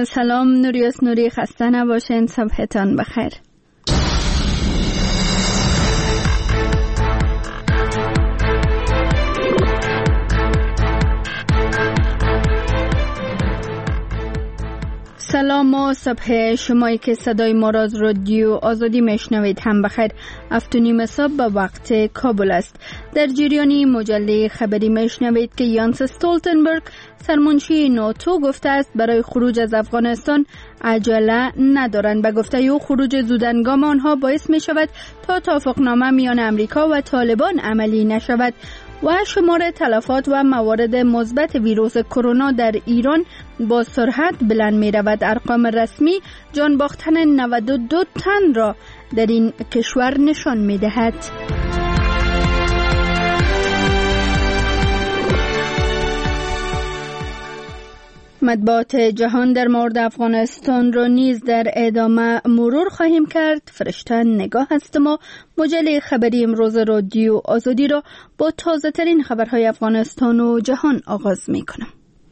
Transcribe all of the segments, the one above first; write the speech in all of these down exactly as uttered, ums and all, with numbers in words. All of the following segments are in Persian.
سلام نوریوس نوری، خسته نباشین، صبحتان بخیر. سلام و صبح شمایی که صدای ما را از رادیو آزادی میشنوید هم بخیر. هفت و نیم صبح به وقت کابل است. در جریانی مجله خبری میشنوید که یانس استولتنبرگ سرمنشی ناتو گفته است برای خروج از افغانستان عجله ندارند. به گفته او خروج زودهنگام آنها باعث می شود تا توافقنامه میان امریکا و طالبان عملی نشود و شمار تلفات و موارد مثبت ویروس کرونا در ایران با سرعت بلند می رود. ارقام رسمی جان باختن نود و دو تن را در این کشور نشان می دهد. مطبوعات جهان در مورد افغانستان را نیز در ادامه مرور خواهیم کرد. فرشته نگاه هستم و مجله خبری امروز رادیو آزادی را با تازه ترین خبرهای افغانستان و جهان آغاز می کنم.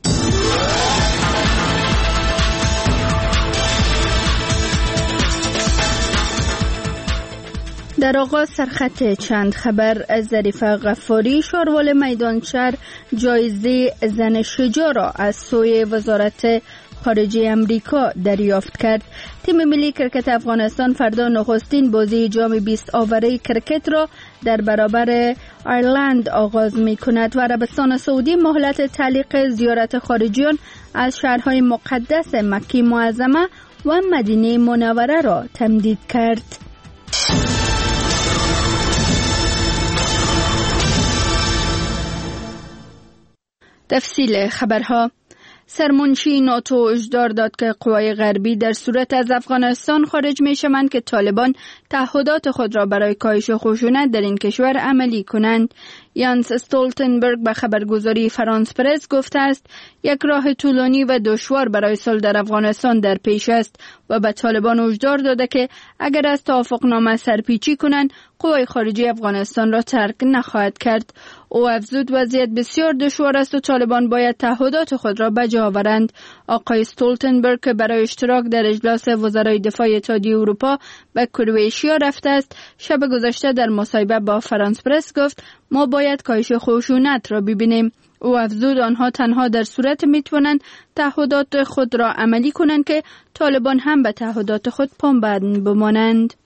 در آغاز سرخط چند خبر. از ظریفه غفاری شاروال میدانشهر جایزه زن شجاع را از سوی وزارت خارجه امریکا دریافت کرد. تیم ملی کرکت افغانستان فردا نخستین بازی جام بیست آوره کرکت را در برابر ایرلند آغاز می کند و عربستان سعودی مهلت تعلیق زیارت خارجیان از شهرهای مقدس مکه معظمه و مدینه منوره را تمدید کرد. تفصیل خبرها. سرمنشی ناتو هشدار داد که قوای غربی در صورت از افغانستان خارج می شوند که طالبان تعهدات خود را برای کاهش خشونت در این کشور عملی کنند. یانس استولتنبرگ به خبرگزاری فرانس پرس گفته است یک راه طولانی و دشوار برای صلح در افغانستان در پیش است و به طالبان هشدار داده که اگر از توافقنامه سرپیچی کنند قوای خارجی افغانستان را ترک نخواهد کرد. او افزود وضعیت بسیار دشوار است و طالبان باید تعهدات خود را بجا آورند. آقای استولتنبرگ که برای اشتراک در اجلاس وزرای دفاع اتحادیه اروپا به کرواتیا رفته است شب گذشته در مصاحبه با فرانس پرس گفت ما باید کاهش خشونت را ببینیم. او افزود آنها تنها در صورت میتوانند تعهدات خود را عملی کنند که طالبان هم به تعهدات خود پابند بمانند.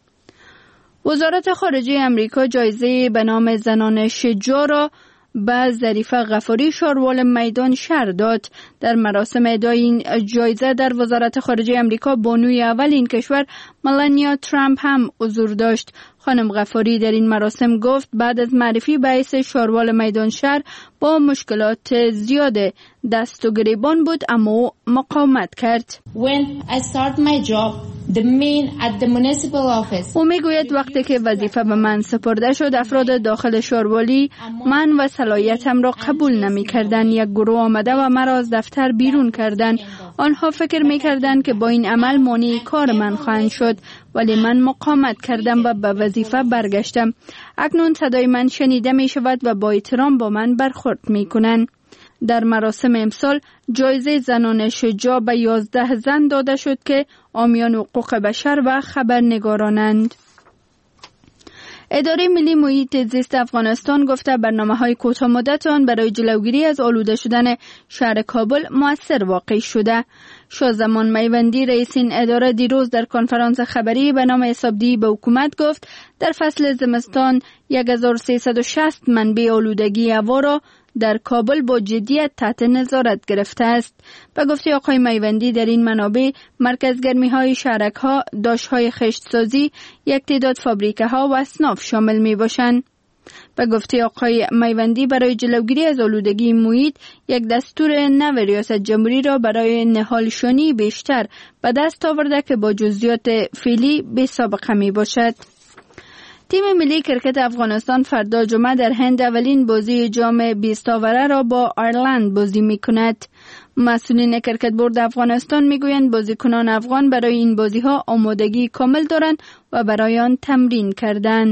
وزارت خارجه امریکا جایزه به نام زنان شجاع را به ظریفه غفاری شاروال میدان شهر داد. در مراسم ادای این جایزه در وزارت خارجه امریکا بانوی اول این کشور ملانیا ترامپ هم حضور داشت. خانم غفاری در این مراسم گفت بعد از معرفی به حیث شاروال میدان شهر با مشکلات زیاد دست و گریبان بود اما مقاومت کرد. When I start my job, the men at the municipal office. او میگوید وقتی که وظیفه به من سپرده شد افراد داخل شاروالی من و صلاحیتم را قبول نمی کردن. یک گروه آمده و مرا از دفتر بیرون کردن. آنها فکر می کردن که با این عمل مانع کار من خواهند شد ولی من مقاومت کردم و به وظیفه برگشتم. اکنون صدای من شنیده می شود و با احترام با من برخورد می کنند. در مراسم امسال جایزه زنان شجاع به یازده زن داده شد که حامیان حقوق بشر و خبرنگارانند. اداره ملی محیط زیست افغانستان گفته برنامه‌های کوتاه مدت آن برای جلوگیری از آلوده شدن شهر کابل مؤثر واقع شده. شازمان میوندی رئیس این اداره دیروز در کنفرانس خبری به نام حسابدهی به حکومت گفت در فصل زمستان هزار و سیصد و شصت منبع آلودگی هوا را در کابل با جدیت تحت نظارت گرفته است. به گفته آقای میوندی در این منابع مرکزگرمی های شهرک ها، داش های خشت سازی، یک تعداد فابریکه ها و اصناف شامل می باشند. به گفته آقای میوندی برای جلوگیری از آلودگی محیط یک دستور نو ریاست جمهوری را برای نهالشانی بیشتر به دست آورده که با جزئیات فعلی بی سابقه می باشد. تیم ملی کرکت افغانستان فردا جمعه در هند اولین بازی جام بیست آوره را با ایرلند بازی می کند. مسئولین کرکت بورد افغانستان می گویند بازیکنان افغان برای این بازی ها آمادگی کامل دارند و برای آن تمرین کردند.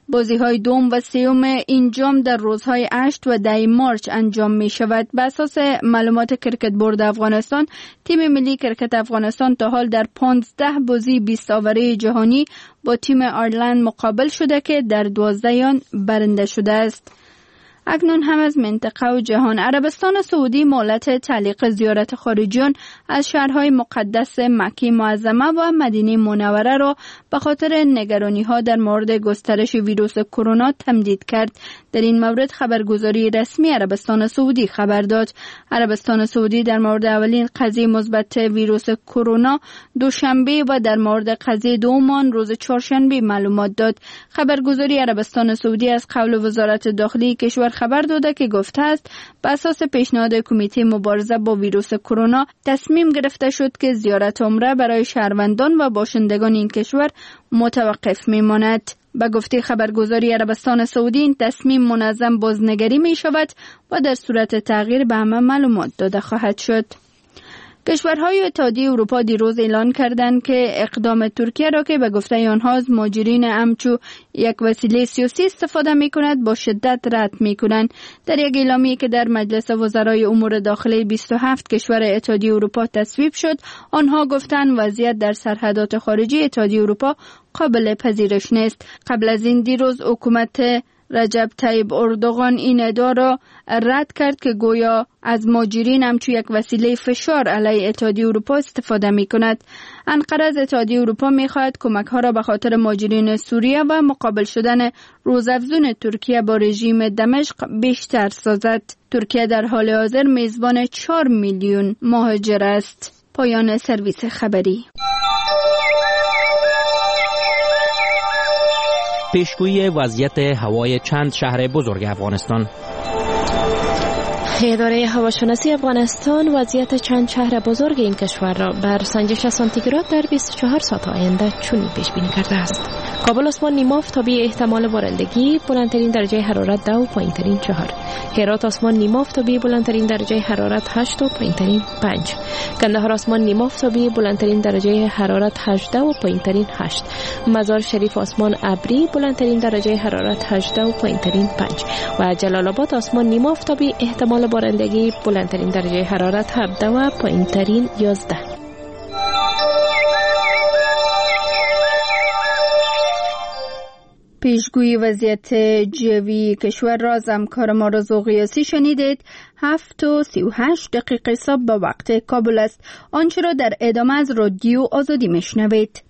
بازی‌های دوم و سوم این جام در روزهای هشت و ده مارچ انجام می شود. بر اساس معلومات کرکت بورد افغانستان، تیم ملی کرکت افغانستان تا حال در پانزده بازی بیست آوره جهانی با تیم آیرلند مقابل شده که در دوازده آن برنده شده است. اکنون هم از منطقه و جهان. عربستان سعودی مهلت تعلیق زیارت خارجیان از شهرهای مقدس مکه معظمه و مدینه منوره را به خاطر نگرانی‌ها در مورد گسترش ویروس کرونا تمدید کرد. در این مورد خبرگزاری رسمی عربستان سعودی خبر داد. عربستان سعودی در مورد اولین قضیه مثبت ویروس کرونا دوشنبه و در مورد قضیه دوم روز چهارشنبه معلومات داد. خبرگزاری عربستان سعودی از قول وزارت داخلی کشور خبر داده که گفته است بر اساس پیشنهاد کمیته مبارزه با ویروس کرونا تصمیم گرفته شد که زیارت عمره برای شهروندان و باشندگان این کشور متوقف میماند. به گفته خبرگزاری عربستان سعودی این تصمیم منظم بازنگری می شود و در صورت تغییر به همه معلومات داده خواهد شد. کشورهای اتحادیه اروپا دیروز اعلان کردند که اقدام ترکیه را که به گفته آنها از مهاجرین همچو یک وسیله سیاسی استفاده می کند با شدت رد می کنند. در یک اعلامیه که در مجلس وزرای امور داخلی بیست و هفت کشور اتحادیه اروپا تصویب شد، آنها گفتند وضعیت در سرحدات خارجی اتحادیه اروپا قابل پذیرش نیست. قبل از این دیروز حکومت رجب طیب اردوغان این ادعا را رد کرد که گویا از مهاجرین همچون یک وسیله فشار علیه اتحادیه اروپا استفاده می کند. انقره از اتحادیه اروپا می خواهد کمک ها را به خاطر مهاجرین سوریه و مقابل شدن روزافزون ترکیه با رژیم دمشق بیشتر سازد. ترکیه در حال حاضر میزبان چهار میلیون مهاجر است. پایان سرویس خبری. پیشگویی وضعیت هوای چند شهر بزرگ افغانستان. اداره هواشناسی افغانستان وضعیت چند شهر بزرگ این کشور را بر سنجش سانتیگراد در بیست و چهار ساعت آینده چنین پیش بینی کرده است. کابل آسمان نیمه آفتابی احتمال بارندگی، بلندترین درجه حرارت دو و پایینترین چهار. هرات آسمان نیمه آفتابی، بلندترین درجه حرارت هشت و پایینترین پنج. کندهار آسمان نیمه آفتابی، بلندترین درجه حرارت هجده و پایینترین هشت. مزار شریف آسمان ابری، بلندترین درجه حرارت هجده و پایینترین پنج. و جلال آباد آسمان نیمه آفتابی، احتمال بارندگی، بلندترین درجه حرارت هفده و پایینترین یازده. پیشگویی وضعیت جوی کشور را از همکار ما رضا قیاسی شنیدید. هفت و سی و هشت دقیقه صبح به وقت کابل است. آنچه را در ادامه از رادیو آزادی میشنوید.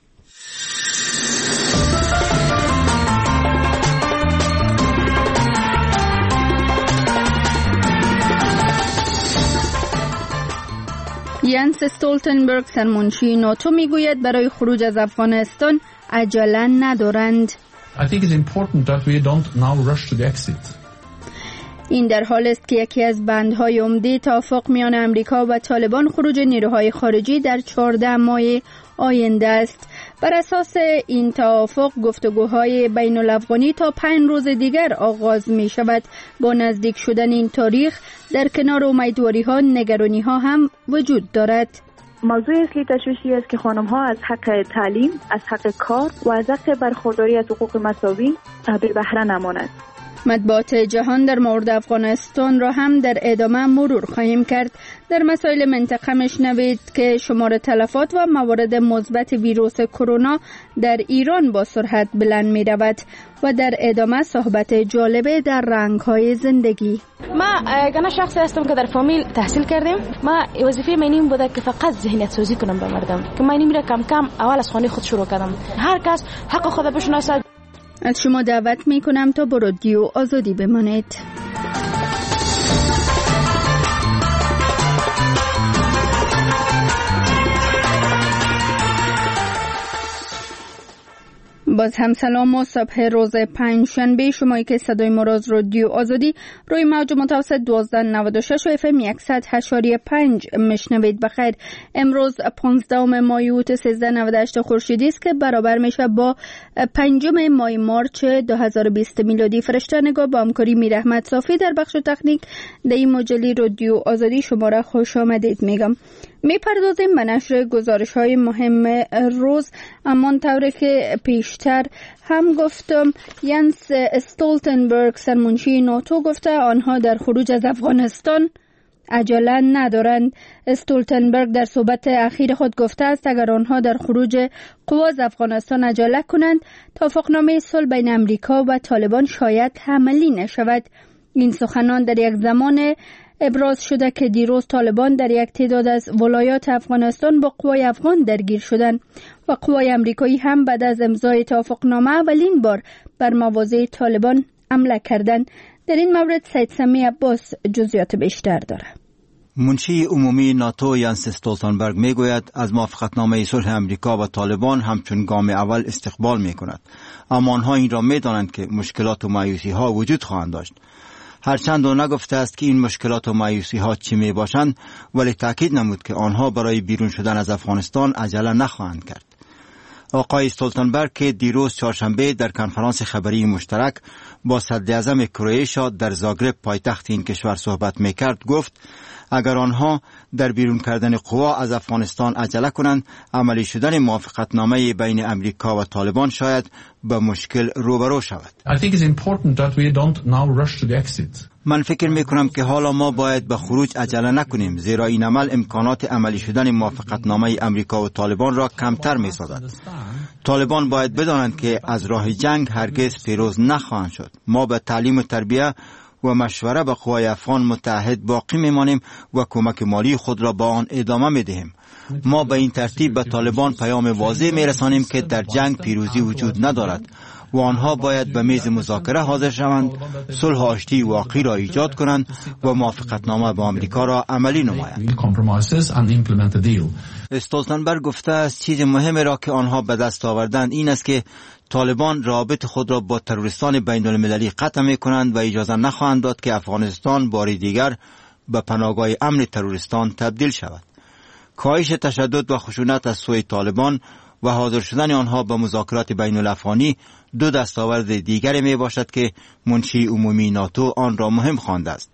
ینس استولتنبرگ سرمنشی ناتو میگوید برای خروج از افغانستان عجله ندارند. I think it's important that we don't now rush to the exit. این در حال است که یکی از بندهای عمده توافق میان امریکا و طالبان خروج نیروهای خارجی در چهارده ماه آینده است. بر اساس این توافق گفتگوهای بین الافغانی تا پنج روز دیگر آغاز می شود. با نزدیک شدن این تاریخ در کنار امیدواری ها نگرانی ها هم وجود دارد. موضوع اصلی تشویشی است که خانم ها از حق تعلیم، از حق کار و از حق برخورداری از حقوق مساوی بی بهره نماند. مطبوعات جهان در مورد افغانستان را هم در ادامه مرور خواهیم کرد. در مسائل منطقه میشنوید که شمار تلفات و موارد مثبت ویروس کرونا در ایران با سرعت بلند می رود و در ادامه صحبت جالب در رنگ‌های زندگی. ما انا شخصی هستم که در فامیل تحصیل کردیم. ما وظیفه من این بوده که فقط ذهنیت سازی کنم به مردم، که من این کم کم اول از خانه خود شروع کردم. هر کس حق خود بشناسد. از شما دعوت می کنم تا با رادیو آزادی بمانید. باز هم سلام و صبح روز پنجشنبه. شمایی که صدای ما را از رادیو آزادی روی موج متوسط دوازده نود و شش و اف ام صد و هشت و پنج میشنوید. بخیر. امروز پانزدهم ماه اوت سیزده و نود و هشت خورشیدی است که برابر میشه با پنجم ماه مارچ دو هزار و بیست میلادی. فرشته نگاه با همکاری میر احمد صافی در بخش تکنیک در این مجله رادیو آزادی شما را خوش آمدید میگم. میپردازیم به نشر گزارش های مهم روز. امان طوری که پیشتر هم گفتم، ینس استولتنبرگ سرمنشی ناتو گفته آنها در خروج از افغانستان عجله ندارند. استولتنبرگ در صحبت اخیر خود گفته است اگر آنها در خروج قوا از افغانستان عجله کنند، توافقنامه صلح بین امریکا و طالبان شاید عملی نشود. این سخنان در یک زمان ابراز شده که دیروز طالبان در یک تعداد از ولایات افغانستان با قوای افغان درگیر شدند و قوای امریکایی هم بعد از امضای توافقنامه اولین بار بر مواضع طالبان حمله کردند. در این مورد سید سمی عباس جزئیات بیشتر دارد. منشی عمومی ناتو ینس استولتنبرگ میگوید از موافقتنامه صلح امریکا و طالبان همچون گام اول استقبال میکند، اما آنها این را میدانند که مشکلات و مایوسی ها وجود خواهند داشت. هرچند او نگفته است که این مشکلات و مایوسی ها چی می باشند، ولی تاکید نمود که آنها برای بیرون شدن از افغانستان عجله نخواهند کرد. آقای استولتنبرگ که دیروز چهارشنبه در کنفرانس خبری مشترک با صدر اعظم کرواتیا در زاگرب پایتخت این کشور صحبت میکرد گفت اگر آنها در بیرون کردن قوا از افغانستان عجله کنند، عملی شدن موافقتنامه بین امریکا و طالبان شاید به مشکل روبرو شود. I think it's important that we don't now rush to the exit. من فکر میکنم که حالا ما باید به خروج عجله نکنیم، زیرا این عمل امکانات عملی شدن موافقتنامه امریکا و طالبان را کمتر میسازد. طالبان باید بدانند که از راه جنگ هرگز پیروز نخواهند شد. ما به تعلیم و تربیت و مشوره به قوای افغان متحد باقی میمانیم و کمک مالی خود را با آن ادامه میدهیم. ما به این ترتیب به طالبان پیام واضح میرسانیم که در جنگ پیروزی وجود ندارد و آنها باید به میز مذاکره حاضر شوند، صلح و آشتی واقعی را ایجاد کنند و موافقتنامه با آمریکا را عملی نمایند. استولتنبرگ گفته است چیز مهمی را که آنها به دست آوردند این است که طالبان رابط خود را با تروریستان بین المللی قطع می کنند و اجازه نخواهند داد که افغانستان باری دیگر به پناهگاه امن تروریستان تبدیل شود. کاهش تشدد و خشونت از سوی طالبان و حاضر شدن آنها به مذاکرات بین الافغانی دو دستاورد دیگری می باشد که منشی عمومی ناتو آن را مهم خوانده است.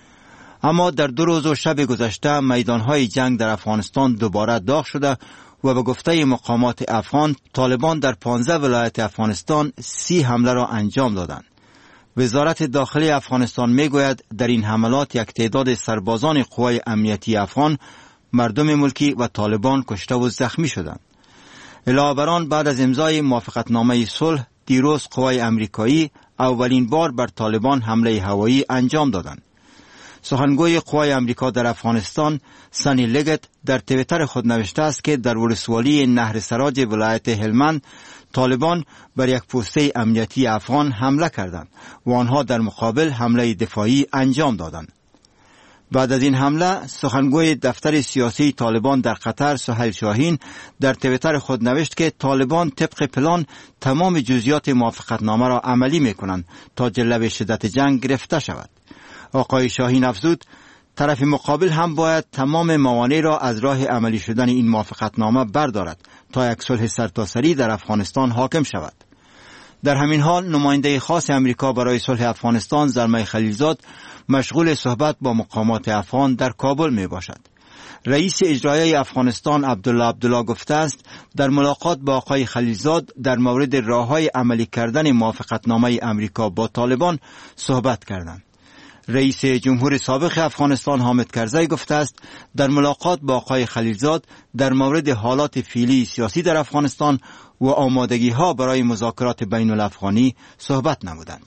اما در دو روز و شب گذشته میدانهای جنگ در افغانستان دوباره داغ شده و به گفته مقامات افغان طالبان در پانزده ولایت افغانستان سی حمله را انجام دادند. وزارت داخلی افغانستان می گوید در این حملات یک تعداد سربازان قوای امنیتی افغان، مردم ملکی و طالبان کشته و زخمی شدند. علاوه بر آن بعد از امضای موافقتنامه صلح دیروز قوای امریکایی اولین بار بر طالبان حمله هوایی انجام دادند. سخنگوی قوای امریکا در افغانستان سانی لگت در توییتر خود نوشته است که در ولسوالی نهر سراج ولایت هلمند طالبان بر یک پوسته امنیتی افغان حمله کردند و آنها در مقابل حمله دفاعی انجام دادند. بعد از این حمله سخنگوی دفتر سیاسی طالبان در قطر سهیل شاهین در توییتر خود نوشت که طالبان طبق پلان تمام جزئیات موافقتنامه را عملی می‌کنند تا جلوه شدت جنگ گرفته شود. آقای شاهین افزود طرف مقابل هم باید تمام موانع را از راه عملی شدن این موافقتنامه بردارد تا یک صلح سرتاسری در افغانستان حاکم شود. در همین حال نماینده خاص امریکا برای صلح افغانستان زلمه خلیلزاد مشغول صحبت با مقامات افغان در کابل می باشد. رئیس اجرایی افغانستان عبدالله عبدالله گفته است در ملاقات با آقای خلیلزاد در مورد راه‌های عملی کردن موافقتنامه امریکا با طالبان صحبت کردند. رئیس جمهور سابق افغانستان حامد کرزی گفته است در ملاقات با آقای خلیلزاد در مورد حالات فعلی سیاسی در افغانستان و آمادگی ها برای مذاکرات بین الافغانی صحبت نمودند.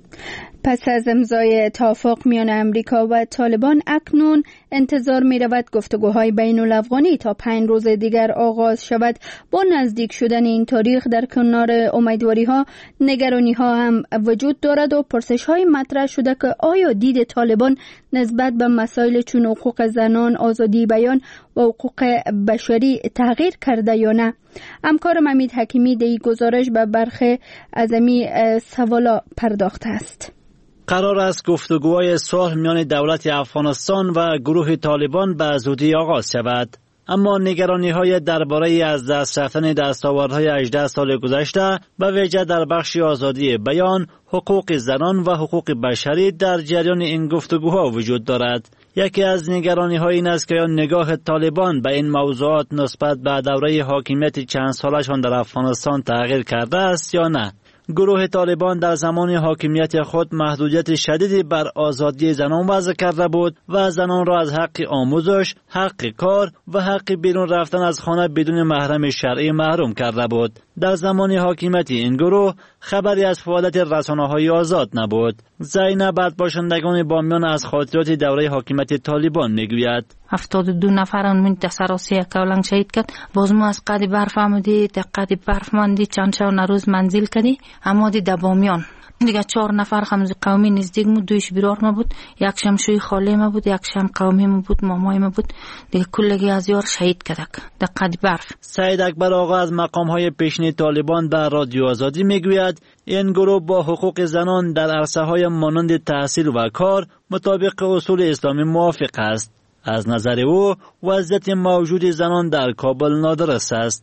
پس از امضای توافق میان امریکا و طالبان اکنون انتظار می رود گفتگوهای بین الافغانی تا پنج روز دیگر آغاز شود. با نزدیک شدن این تاریخ در کنار امیدواری ها نگرانی ها هم وجود دارد و پرسش های مطرح شده که آیا دید طالبان نسبت به مسائل چون حقوق زنان، آزادی بیان و حقوق بشری تغییر کرده یا نه. همکارم امید حکیمی در این گزارش به برخی از این سوالا پرداخته است. قرار است گفتگوهای صلح میان دولت افغانستان و گروه طالبان به زودی آغاز شود، اما نگرانی‌های درباره از دست رفتن دستاوردهای هجده سال گذشته به ویژه در بخش آزادی بیان، حقوق زنان و حقوق بشری در جریان این گفتگوها وجود دارد. یکی از نگرانی های این است که نگاه طالبان به این موضوعات نسبت به دوره حاکمیت چند سالشان در افغانستان تغییر کرده است یا نه. گروه طالبان در زمان حاکمیت خود محدودیت شدیدی بر آزادی زنان وضع کرده بود و زنان را از حق آموزش، حق کار و حق بیرون رفتن از خانه بدون محرم شرعی محروم کرده بود. در زمان حاکمیت این گروه خبری از فعالیت رسانه‌های آزاد نبود. زینب از باشندگان بامیان از خاطرات دوره حاکمیت طالبان میگوید: هفتاد و دو نفران من تسراسی کولنگ شهید کرد. باز ما از قد برف آمدی تا قد برف ماندی چند شب روز منزل کردی آمدی در بامیان. دیگه چهار نفر خمز قومی نزدیک مو، دویش بیرار ما بود، یک شم شوی خاله ما بود، یک شم قومی ما بود، مامای ما بود. دیگه کلگی از یار شهید کردک در قد برف. سید اکبر آقا از مقام های پیشین طالبان در رادیو آزادی میگوید این گروه با حقوق زنان در عرصه های مانند تحصیل و کار مطابق اصول اسلامی موافق است. از نظر او وضعیت موجود زنان در کابل نادرست است.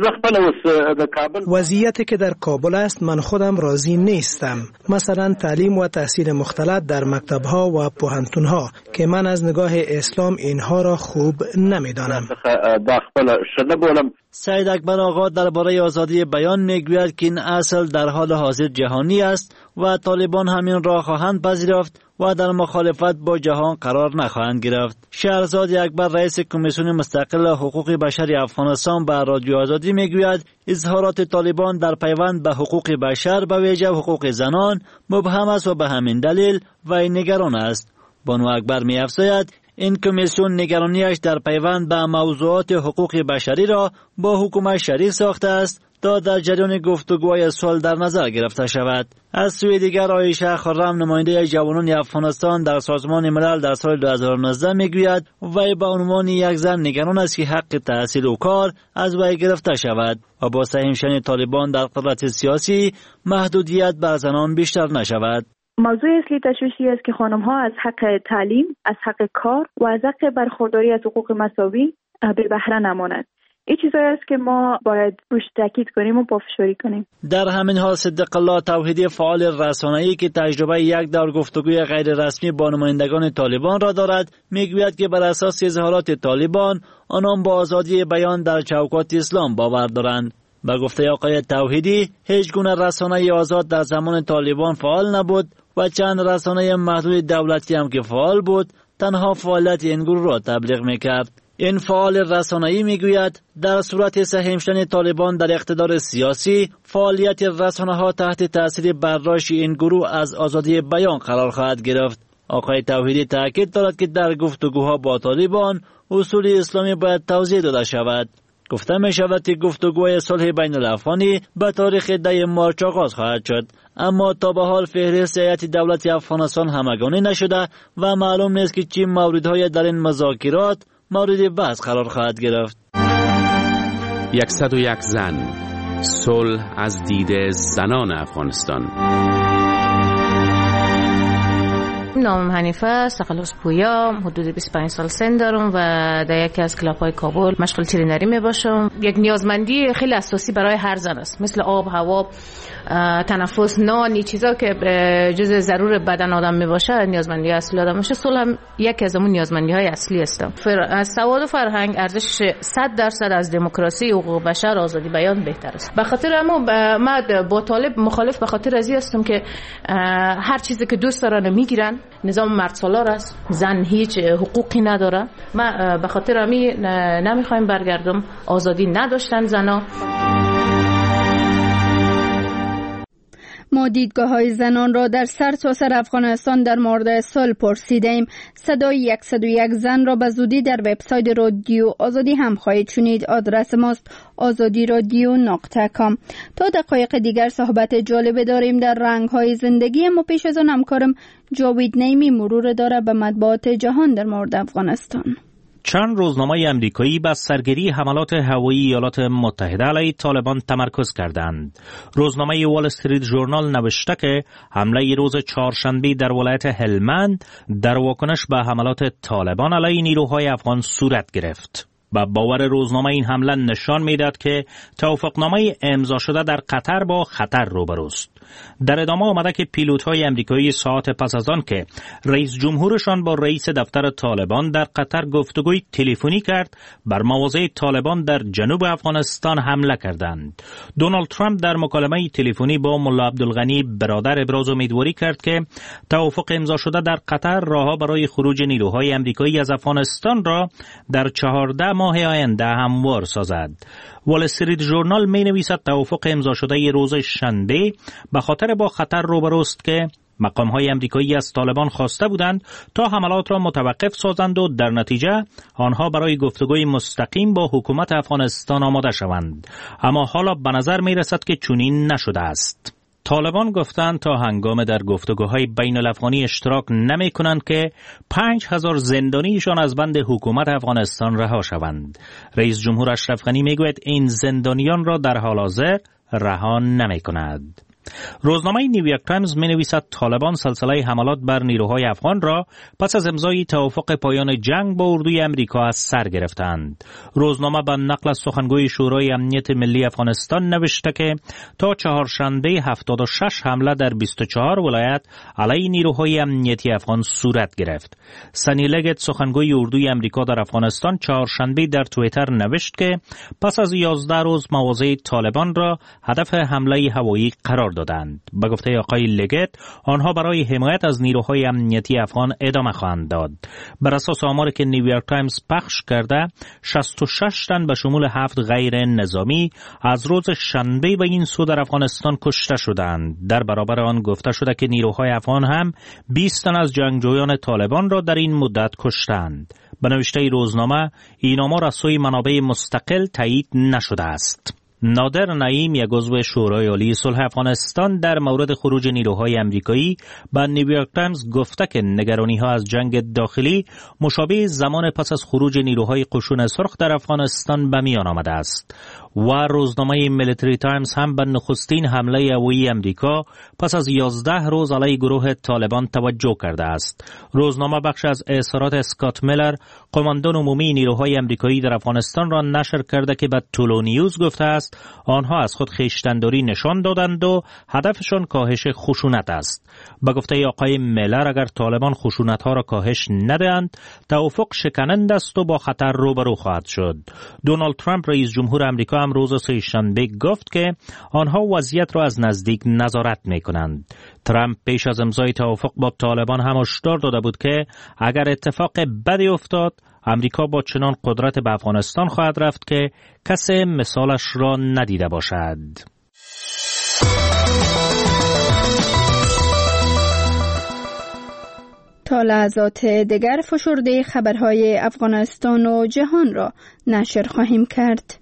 وضعیتی که در کابل است من خودم راضی نیستم. مثلا تعلیم و تحصیل مختلط در مکتب‌ها و پوهنتون‌ها که من از نگاه اسلام اینها را خوب نمی‌دانم. سید اکبر آقا درباره آزادی بیان میگوید که این اصل در حال حاضر جهانی است و طالبان همین را خواهند پذیرفت و در مخالفت با جهان قرار نخواهند گرفت. شهرزاد اکبر رئیس کمیسیون مستقل حقوق بشر افغانستان به رادیو آزادی میگوید اظهارات طالبان در پیوند به حقوق بشر به ویژه حقوق زنان مبهم است و به همین دلیل وی نگران است. بانو اکبر می‌افزاید این کمیسیون نگرانیش در پیوند به موضوعات حقوق بشری را با حکومت شریک ساخته است تا در جریان گفتگوهای صلح در نظر گرفته شود. از سوی دیگر عایشه خرم نماینده جوانان افغانستان در سازمان ملل در سال دو هزار و نوزده میگوید وی به عنوان یک زن نگران است که حق تحصیل و کار از وی گرفته شود و با سهم شدن طالبان در قدرت سیاسی محدودیت بر زنان بیشتر نشود. موضوع اصلی تشویشی است که خانم ها از حق تعلیم، از حق کار و از حق برخورداری از حقوق مساوی به بهره نماند. این چیزایی است که ما باید روش تاکید کنیم و پافشاری کنیم. در همین حال صدق الله توحیدی فعال رسانه‌ای که تجربه یک دور گفتگوی غیر رسمی با نمایندگان طالبان را دارد میگوید که بر اساس اظهارات طالبان آنان با آزادی بیان در چوکات اسلام باور دارند. با گفته آقای توحیدی هیچ گونه رسانه آزاد در زمان طالبان فعال نبود و چند رسانه محدود دولتی هم که فعال بود تنها فعالیت این گروه را تبلیغ میکرد. این فعال رسانه‌ای میگوید در صورت سهم شدن طالبان در اقتدار سیاسی فعالیت رسانه‌ها تحت تاثیر برداشت این گروه از آزادی بیان قرار خواهد گرفت. آقای توحیدی تاکید دارد که در گفتگوها با طالبان اصول اسلامی باید توضیح داده شود. گفته می شود که گفتگوهای صلح بین الافغانی به تاریخ ده مارچ آغاز خواهد شد، اما تا به حال فهرست هیئت دولت افغانستان همگانی نشده و معلوم نیست که چه موردهای در این مذاکرات مورد بحث قرار خواهد گرفت. صد و یک زن، صلح از دید زنان افغانستان. نامم حنیفه است، تخلص پویا، حدود بیست و پنج سال سن دارم و در یکی از کلاب‌های کابل مشغول ترینری میباشم. یک نیازمندی خیلی اساسی برای هر زن است، مثل آب، هوا، تنفس، نان، این چیزا که جزء ضرور بدن آدم میباشه، نیازمندی اصلی آدم باشه. صلح هم یکی از اون نیازمندی‌های اصلی است. از سواد و فرهنگ ارزش صد درصد از دموکراسی، حقوق بشر، آزادی بیان بهتر است. به خاطر اما من با طالب مخالف به خاطر ازی هستم که هر چیزی که دوست دارن میگیرن. نظام مرد سالار است، زن هیچ حقوقی نداره. ما به خاطر همین نمیخوایم برگردم. آزادی نداشتن زنا. ما دیدگاه های زنان را در سرتاسر افغانستان در مورد صلح پرسیدیم. صدای صد و یک زن را به زودی در وبسایت رادیو آزادی هم خواهید شنید. آدرس ماست آزادی رادیو نقطه کام. تا دقایق دیگر صحبت جالب داریم در رنگ های زندگی، اما پیش از آن همکارم جاوید نیمی مرور داره به مطبوعات جهان در مورد افغانستان. چند روزنامه امریکایی به سرگیری حملات هوایی ایالات متحده علیه طالبان تمرکز کردند. روزنامه وال استریت ژورنال نوشته که حمله روز چهارشنبه در ولایت هلمند در واکنش به حملات طالبان علیه نیروهای افغان صورت گرفت. و باور روزنامه این حمله نشان میداد که توافقنامه امضا شده در قطر با خطر روبروست. در ادامه آمده که پیلوت‌های امریکایی ساعت پس از آن که رئیس جمهورشان با رئیس دفتر طالبان در قطر گفتگوی تلفنی کرد، بر مواضع طالبان در جنوب افغانستان حمله کردند. دونالد ترامپ در مکالمه تلفنی با ملا عبدالغنی برادر ابراز امیدواری کرد که توافق امضا شده در قطر راهها برای خروج نیروهای امریکایی از افغانستان را در چهارده ماه آینده هموار سازد. وال استریت ژورنال می نویسد توافق امضا شده روز شنبه به خاطر با خطر روبروست که مقام‌های امریکایی از طالبان خواسته بودند تا حملات را متوقف سازند و در نتیجه آنها برای گفتگوی مستقیم با حکومت افغانستان آماده شوند. اما حالا به نظر می رسد که چنین نشده است. طالبان گفتند تا هنگام در گفتگوهای بین الافغانی اشتراک نمی کنند که پنج هزار زندانیشان از بند حکومت افغانستان رها شوند. رئیس جمهور اشرف غنی می گوید این زندانیان را در حال حاضر رها نمی کند. روزنامه نیویورک تایمز می نویسد طالبان سلسله حملات بر نیروهای افغان را پس از امضای توافق پایان جنگ با اردوی امریکا از سر گرفتند. روزنامه به نقل از سخنگوی شورای امنیت ملی افغانستان نوشته که تا چهارشنبه هفتاد و شش حمله در بیست و چهار ولایت علیه نیروهای امنیتی افغان صورت گرفت. سنی لگت سخنگوی اردوی امریکا در افغانستان چهارشنبه در توییتر نوشت که پس از یازده روز مواضع طالبان را هدف حمله هوایی قرار دادند. به گفته آقای لگت آنها برای حمایت از نیروهای امنیتی افغان ادامه خواهند داد. بر اساس آماری که نیویورک تایمز پخش کرده شصت و شش تن به شمول هفت غیر نظامی از روز شنبه به این سو در افغانستان کشته شدند. در برابر آن گفته شده که نیروهای افغان هم بیست تن از جنگجویان طالبان را در این مدت کشتند. به نوشته روزنامه این آمار از سوی منابع مستقل تایید نشده است. نادر نعیم یک عضو شورای عالی صلح افغانستان در مورد خروج نیروهای امریکایی به نیویورک تایمز گفته که نگرانی‌ها از جنگ داخلی مشابه زمان پس از خروج نیروهای قشون سرخ در افغانستان به میان آمده است. و روزنامه میلیتری تایمز هم به نخستین حمله هوایی امریکا پس از یازده روز علیه گروه طالبان توجه کرده است. روزنامه بخش از اظهارات اسکات میلر، قماندان عمومی نیروهای امریکایی در افغانستان را نشر کرده که به تولو نیوز گفته است آنها از خود خویشتنداری نشان دادند و هدفشان کاهش خشونت است. به گفته آقای میلر اگر طالبان خشونت‌ها را کاهش ندهند توافق شکننده است و با خطر روبرو خواهد شد. دونالد ترامپ رئیس جمهور امریکا هم روز سه‌شنبه گفت که آنها وضعیت را از نزدیک نظارت می‌کنند. ترامپ پیش از امضای توافق با طالبان هم هشدار داده بود که اگر اتفاق بدی افتاد امریکا با چنان قدرت به افغانستان خواهد رفت که کسی مثالش را ندیده باشد. تا لحظات دیگر فشرده خبرهای افغانستان و جهان را نشر خواهیم کرد.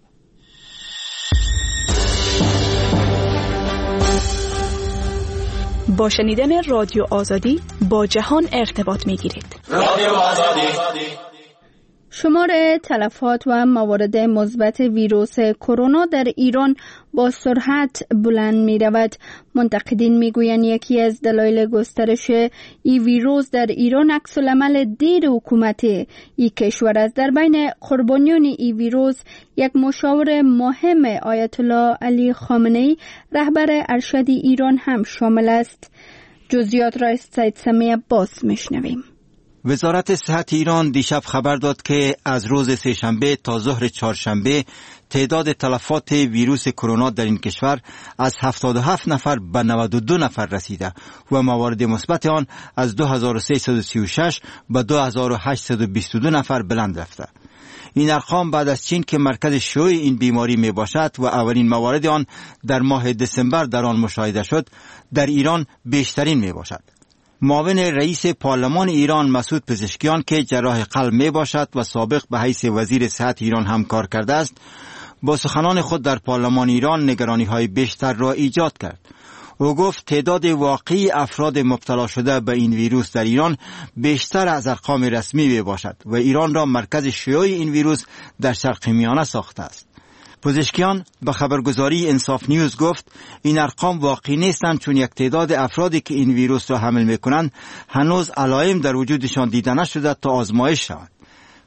با شنیدن رادیو آزادی با جهان ارتباط می‌گیرید. رادیو آزادی. شمار تلفات و موارد مثبت ویروس کرونا در ایران با سرعت بلند می رود. منتقدین می گویند یکی از دلایل گسترش این ویروس در ایران عکس العمل دیر حکومت این کشور است. در بین قربانیان این ویروس یک مشاور مهم آیت الله علی خامنه‌ای رهبر ارشد ایران هم شامل است. جزئیات را از سید سمی عباس میشنویم. وزارت صحت ایران دیشب خبر داد که از روز سه‌شنبه تا ظهر چهارشنبه تعداد تلفات ویروس کرونا در این کشور از هفتاد و هفت نفر به نود و دو نفر رسیده و موارد مثبت آن از دو هزار و سیصد و سی و شش به دو هزار و هشتصد و بیست و دو نفر بلند رفته. این ارقام بعد از چین که مرکز شیوع این بیماری می باشد و اولین موارد آن در ماه دسامبر در آن مشاهده شد، در ایران بیشترین می باشد. معاون رئیس پارلمان ایران مسعود پزشکیان که جراح قلب می باشد و سابق به حیث وزیر صحت ایران هم کار کرده است، با سخنان خود در پارلمان ایران نگرانی های بیشتر را ایجاد کرد. او گفت تعداد واقعی افراد مبتلا شده به این ویروس در ایران بیشتر از ارقام رسمی می باشد و ایران را مرکز شیوع این ویروس در شرق میانه ساخته است. پزشکیان به خبرگزاری انصاف نیوز گفت این ارقام واقعی نیستند، چون یک تعداد افرادی که این ویروس را حمل میکنند هنوز علائم در وجودشان دیده نشده تا آزمایش شود.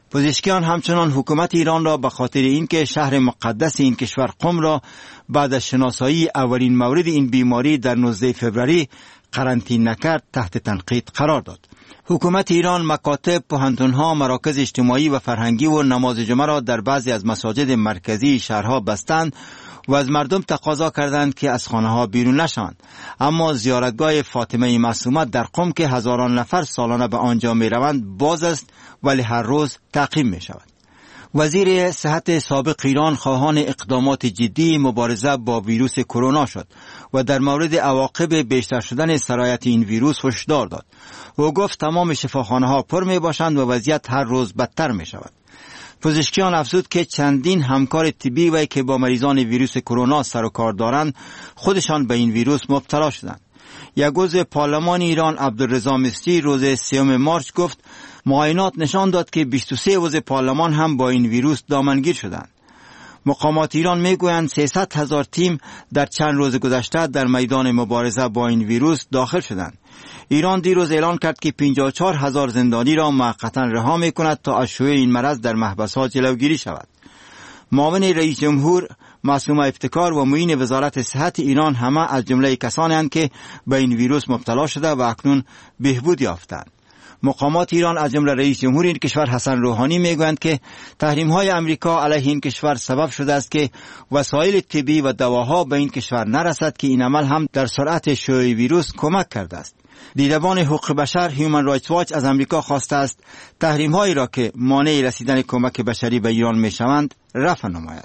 پزشکیان همچنان حکومت ایران را به خاطر اینکه شهر مقدس این کشور قم را بعد از شناسایی اولین مورد این بیماری در نوزده فوریه قرنطینه نکرد تحت تنقید قرار داد. حکومت ایران مکاتب، پوهنتون‌ها، مراکز اجتماعی و فرهنگی و نماز جمعه را در بعضی از مساجد مرکزی شهرها بستند و از مردم تقاضا کردند که از خانه‌ها بیرون نشوند. اما زیارتگاه فاطمه معصومه در قم که هزاران نفر سالانه به آنجا می‌روند باز است، ولی هر روز تعقیب می‌شود. وزیر صحت سابق ایران خواهان اقدامات جدی مبارزه با ویروس کرونا شد و در مورد عواقب بیشتر شدن سرایت این ویروس هشدار داد. او گفت تمام شفاخانه‌ها پر می‌باشند و وضعیت هر روز بدتر می‌شود. پزشکیان افزود که چندین همکار طبی و که با مریضان ویروس کرونا سر و کار دارند خودشان به این ویروس مبتلا شدند. یک عضو پارلمان ایران عبدالرضا مصری روز سوم مارس گفت معاینات نشان داد که بیست و سه عضو پارلمان هم با این ویروس دامنگیر شدند. مقامات ایران میگویند سیصد هزار تیم در چند روز گذشته در میدان مبارزه با این ویروس داخل شدند. ایران دیروز اعلان کرد که پنجاه و چهار هزار زندانی را موقتا رها میکند تا از شیوع این مرض در محبس‌ها جلوگیری شود. معاون رئیس جمهور معصومه ابتکار و معین وزارت صحت ایران همه از جمله کسانی هستند که به این ویروس مبتلا شده و اکنون بهبود یافتند. مقامات ایران از جمله رئیس جمهور این کشور حسن روحانی میگویند که تحریم‌های امریکا علیه این کشور سبب شده است که وسایل طبی و دواها به این کشور نرسد که این عمل هم در سرعت شیوع ویروس کمک کرده است. دیدبان حقوق بشر هیومن رایتس واچ از امریکا خواسته است تحریم‌هایی را که مانع رسیدن کمک بشری به ایران میشوند رفع نماید.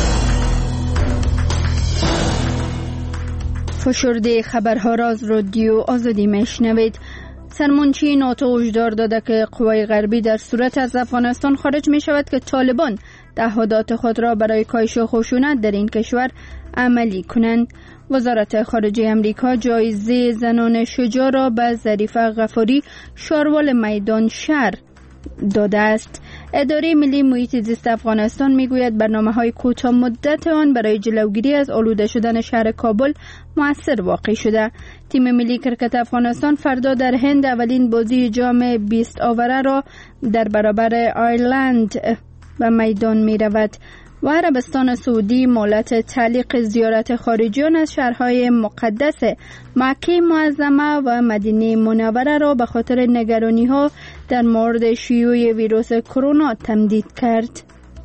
فشرده خبرها را از رادیو آزادی میشنوید. سرمنشی ناتو هشدار داده که قوای غربی در صورت از افغانستان خارج می شود که طالبان تعهدات خود را برای کاهش خشونت در این کشور عملی کنند. وزارت خارجه امریکا جایزه زنان شجاع را به ظریفه غفاری شاروال میدان شهر داده است. اداره ملی محیط زیست افغانستان میگوید برنامه‌های کوتاه مدت آن برای جلوگیری از آلوده شدن شهر کابل مؤثر واقع شده. تیم ملی کرکت افغانستان فردا در هند اولین بازی جام بیست آوره را در برابر آیرلند به میدان می رود. و عربستان سعودی مهلت تعلیق زیارت خارجیان از شهرهای مقدس مکه معظمه و مدینه منوره را به خاطر نگرانی‌ها در مورد شیوع ویروس کرونا تمدید کرد.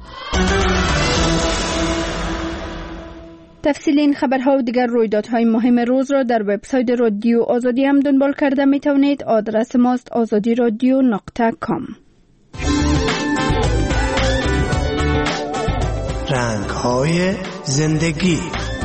تفصیل این خبرها و دیگر رویدادهای مهم روز را در وبسایت رادیو آزادی هم دنبال کرده می توانید. آدرس ماست آزادی رادیو نقطه کام. رنگ‌های زندگی.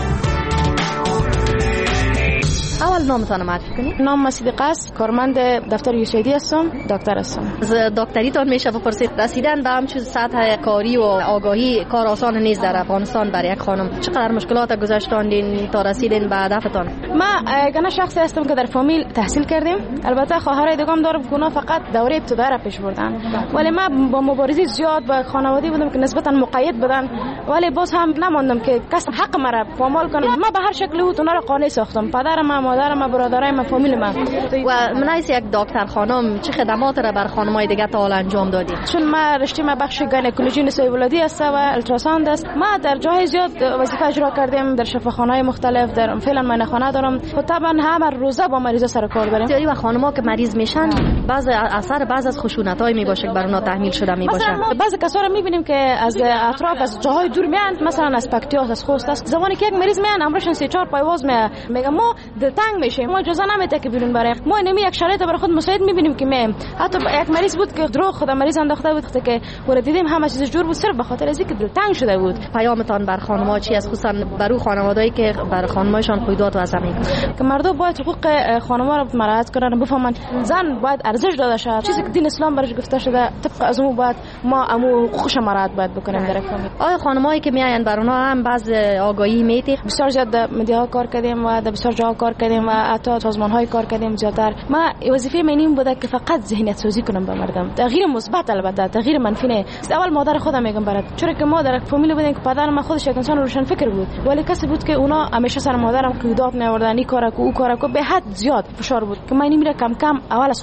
اول نامتان معرفی کنید. نام صدیقه است، کارمند دفتر یوسیدی هستم، دکتر هستم. از دکتریتان میشه بپرسید رسیدن به همچون سطح کاری و آگاهی کار آسان نیست در افغانستان برای یک خانم. چقدر مشکلات گذشتاندین تا رسیدین به هدفتان؟ ما گنا شخصی هستم که در فامیل تحصیل کردیم. البته خواهرای دیگم دارم که اونا فقط دوره ابتدایی را پیش بردن. ولی ما با مبارزه زیاد با خانواده بودم که نسبتا مقید بودن، ولی باز هم نماندم که کس حق مرا پامال کنه. ما به هر شکلی بود اونا را قانع ساختم. پدرم، مادرم، برادرای من، فامیل من. و منایس یک دکتر خانم چه خدمات را بر خانمای دیگه تا حال انجام دادی؟ چون ما رشته ما بخش گینکولوژی نسای ولادی است و التراساوند است. ما در جای زیاد وظیفه اجرا کردیم، در شفاخانه‌های مختلف، در فعلا من خانه دارم. طبعا هر روزه با مریضا سر کار داریم. زیادی و خانم‌ها که مریض میشن بعض اثر بعض از خشونت‌های میباشه که بر اونها تحمیل شده میباشه. بعضی کسا رو میبینیم که از اطراف از جاهای دور میان، مثلا از پکتیاس، از خوست است. زمانی که یک مریض میان امرشون سه چهار پایواز می میگه ما دلتنگ میشیم، ما اجازه نمیده که بیرون بریم. ما نمی یک شرایط برای خود مساعد میبینیم که می حتی یک مریض بود که درو خود مریض انداخته بود که ور دیدیم همه چیز جور بود صرف به خاطر از اینکه دلتنگ شده بود. پیامتان بر خانم‌ها چی است، خصوصا برای خانواده‌ای که بر خانم‌هاشون قیودات وضع میکنن؟ که مردم باید حقوق خانم‌ها رو مراعات کنن، بفهمن زن باید ارزش داده شود. چیزی که دین اسلام برش گفته شده طبق از اون باید ما امو حقوقش مراعات باید بکنیم در فامیل. آیا خانمایی که میاین بر اونها هم بعض آگاهی میدی؟ بسیار زیاد مدیا کار کردیم و در بسیار جاها کار کردیم و حتی سازمان‌های کار کردیم زیاتر. ما وظیفه من این بوده که فقط ذهنیت سازی کنم به مردم، تغییر مثبت، البته تغییر منفی نه. اول مادر خودم میگم برات، چون که ما در فامیل بودیم که پدر من خودش یک انسان روشن فکر بود، ولی کسی بود که اونا همیشه سر مادرم قیودات میآوردن، این کارا کو او کارا کو، به حد زیاد فشار بود که من نمیره کم کم اول از خانه خود شروع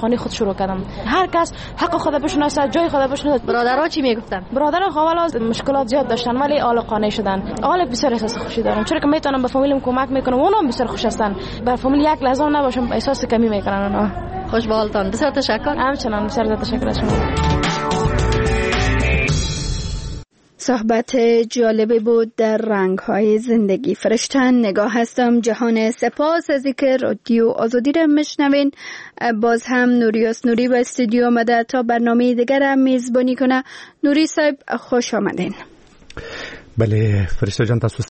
شروع کردم. هر کس حق خود بشناسه، جای خود بشناسه. برادرها چی میگفتن؟ برادرها خواهل مشکلات زیاد داشتن ولی حال قانع شدن. حال بسیار احساس خوشی دارم چون که میتونم به فامیلم کمک میکنم، اونم بسیار خوش هستن. بر فامیل یک لحظه نباشم احساس کمی میکنن اونا. خوش به حالتان. بسیار تشکر. همچنان بسیار تشکر از شما. صحبت جالبی بود در رنگ‌های زندگی. فرشتن نگاه هستم جهان. سپاس از اینکه رادیو آزادی را میشنوین. باز هم نوریوس نوری به استودیو آمده تا برنامه دیگر میزبانی کنه. نوری صاحب خوش آمدین. بله فرشته جان، تاسو